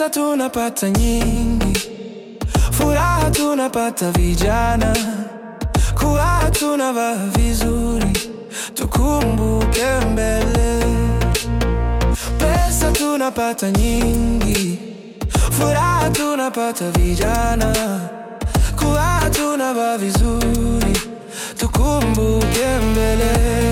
Pesa tunapata nyingi, furaha tunapata vijana, kuwa tunavaa vizuri, tukumbuke mbele. Pesa tunapata nyingi, furaha tunapata vijana, kuwa tunavaa vizuri, tukumbuke mbele.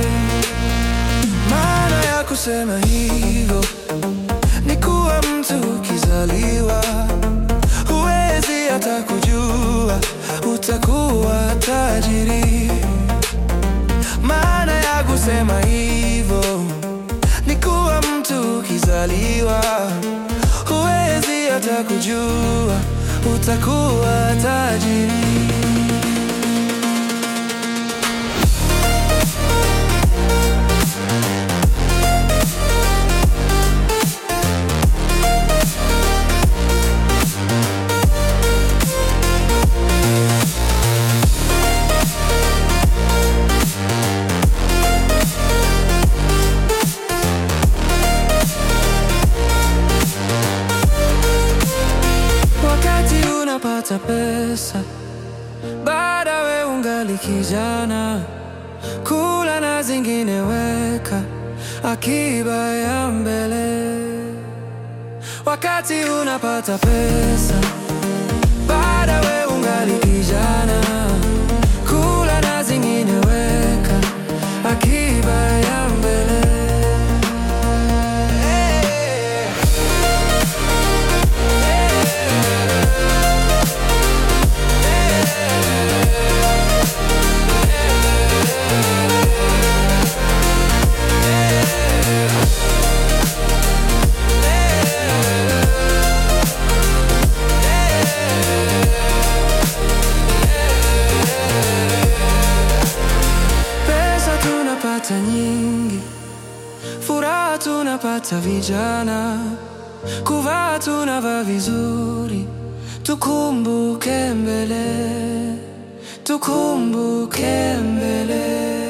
Maana ya kusema hivyo ni kuwa mtu ukizaliwa huwezi hata kujua utakuwa tajiri. Maana ya kusema hivyo ni kuwa mtu ukizaliwa huwezi hata kujua utakuwa tajiri. Unapata pesa, baada we ungali kijana, kula na zingine weka akiba ya mbele. Wakati unapata pesa, baada we ungali kijana, kula na zingine weka akiba ya mbele. Tunapata nyingi, furaha tunapata vijana, kuvaa tunavaa vizuri, tukumbuke mbele, tukumbuke mbele.